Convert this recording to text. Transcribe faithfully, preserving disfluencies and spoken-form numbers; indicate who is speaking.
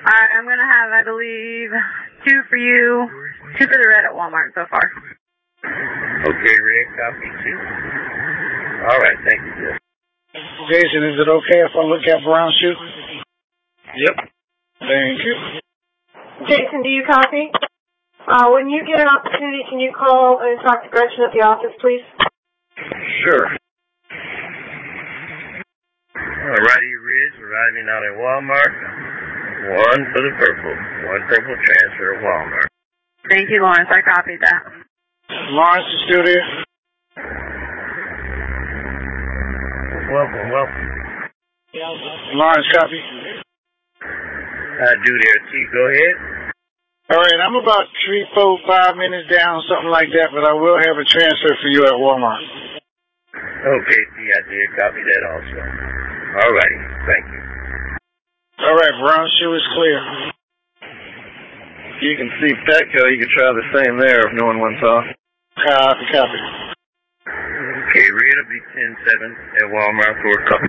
Speaker 1: Alright, I'm gonna have, I believe, two for you, two for the red at Walmart so far.
Speaker 2: Okay, red, copy two. Alright, thank you, Jeff.
Speaker 3: Jason, is it okay if I look at brown shoe?
Speaker 2: Yep.
Speaker 3: Thank you.
Speaker 1: Jason, do you copy? Uh, when you get an opportunity, can you call and talk to Gretchen at the office, please?
Speaker 2: Sure. Alrighty, Riz, arriving out at Walmart. One for the purple. One purple transfer at Walmart.
Speaker 1: Thank you, Lawrence. I copied that.
Speaker 3: Lawrence is still there?
Speaker 2: Welcome, welcome.
Speaker 3: Lawrence, copy.
Speaker 2: I do there, T. Go ahead.
Speaker 3: All right, I'm about three, four, five minutes down, something like that, but I will have a transfer for you at Walmart.
Speaker 2: Okay, T. I did copy that also. All righty. Thank you.
Speaker 3: All right, brown shoe is clear.
Speaker 4: You can see Petco. You can try the same there if no one wants off.
Speaker 3: Copy, copy.
Speaker 2: Okay, red will be ten seven at Walmart for a couple.